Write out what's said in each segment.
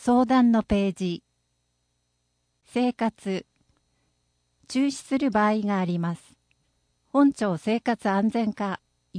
相談のページ。生活。中止する場合があります。本庁生活安全課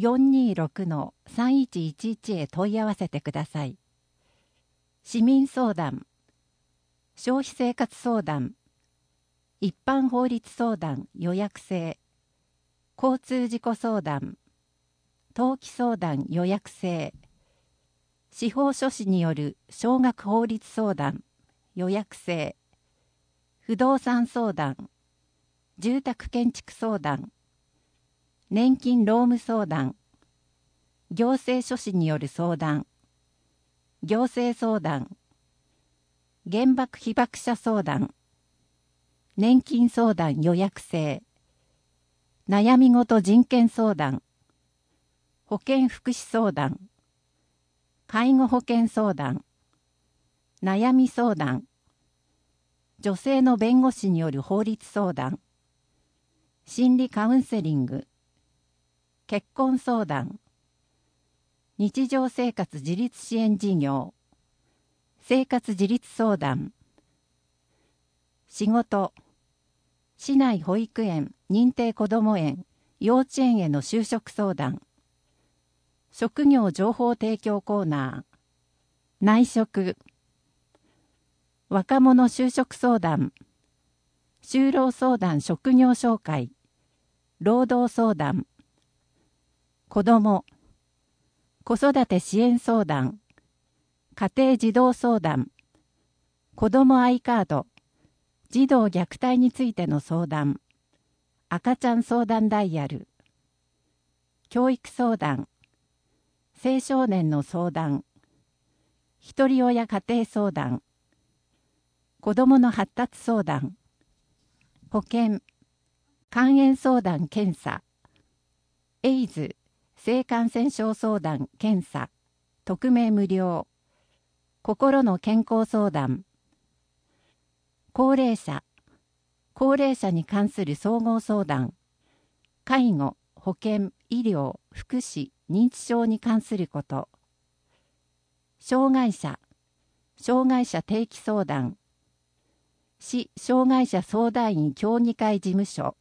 426-3111 へ問い合わせてください。市民相談、消費生活相談、一般法律相談予約制、交通事故相談、登記相談予約制、司法書士による少額法律相談予約制、不動産相談、住宅建築相談、年金労務相談、行政書士による相談、行政相談、原爆被爆者相談、年金相談予約制、悩み事人権相談、保健福祉相談、介護保険相談、悩み相談、女性の弁護士による法律相談、心理カウンセリング、結婚相談、日常生活自立支援事業、生活自立相談、仕事、市内保育園、認定こども園、幼稚園への就職相談、職業情報提供コーナー、内職、若者就職相談、就労相談職業紹介、労働相談、子ども、子育て支援相談、家庭児童相談、子どもアイカード、児童虐待についての相談、赤ちゃん相談ダイヤル、教育相談、青少年の相談、ひとり親家庭相談、子どもの発達相談、保健、肝炎相談検査、エイズ、性感染症相談検査、匿名無料、心の健康相談、高齢者、高齢者に関する総合相談、介護、保健、医療、福祉、認知症に関すること、障害者、障害者定期相談、市障害者相談員協議会事務所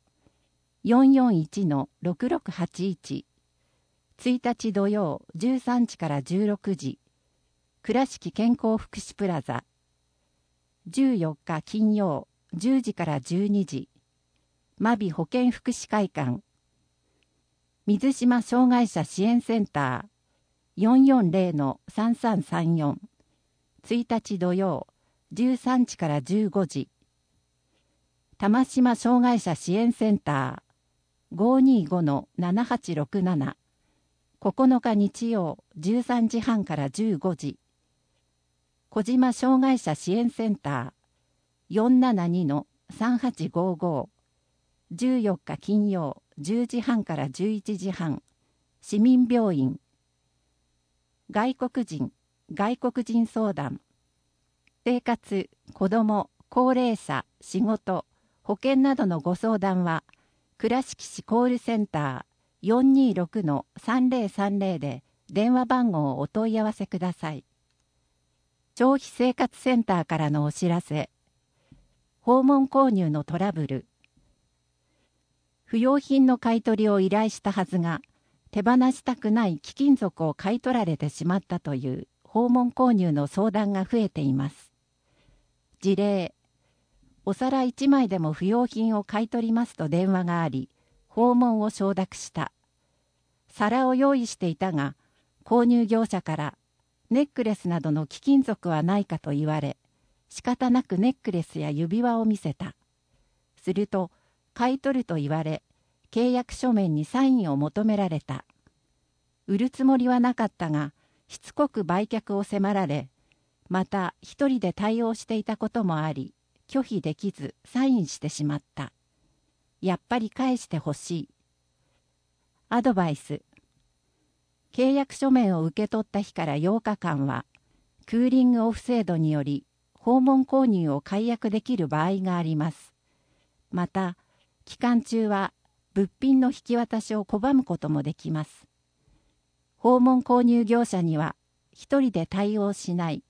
441-6681 1日土曜13時から16時倉敷健康福祉プラザ14日金曜10時から12時真備保健福祉会館水島障害者支援センター 440-3334 1日土曜13時から15時玉島障害者支援センター 525-7867 9日日曜13時半から15時小島障害者支援センター 472-3855 14日金曜10時半から11時半市民病院外国人相談生活、子ども、高齢者、仕事、保険などのご相談は倉敷市コールセンター 426-3030 で電話番号をお問い合わせください。消費生活センターからのお知らせ。訪問購入のトラブル。不用品の買い取りを依頼したはずが手放したくない貴金属を買い取られてしまったという訪問購入の相談が増えています。事例、お皿1枚でも不用品を買い取りますと電話があり、訪問を承諾した。皿を用意していたが、購入業者からネックレスなどの貴金属はないかと言われ、仕方なくネックレスや指輪を見せた。すると、買い取ると言われ、契約書面にサインを求められた。売るつもりはなかったが、しつこく売却を迫られ、また一人で対応していたこともあり、拒否できずサインしてしまった。やっぱり返してほしい。アドバイス。契約書面を受け取った日から8日間は、クーリングオフ制度により、訪問購入を解約できる場合があります。また、期間中は物品の引き渡しを拒むこともできます。訪問購入業者には、一人で対応しない、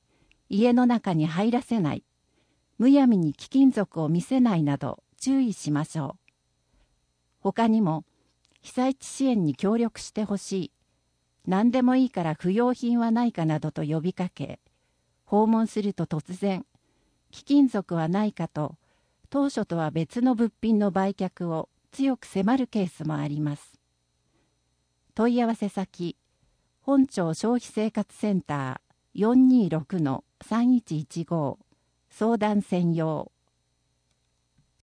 家の中に入らせない、むやみに貴金属を見せないなど注意しましょう。他にも、被災地支援に協力してほしい、何でもいいから不要品はないかなどと呼びかけ、訪問すると突然、貴金属はないかと、当初とは別の物品の売却を強く迫るケースもあります。問い合わせ先、本町消費生活センター 426-3115 相談専用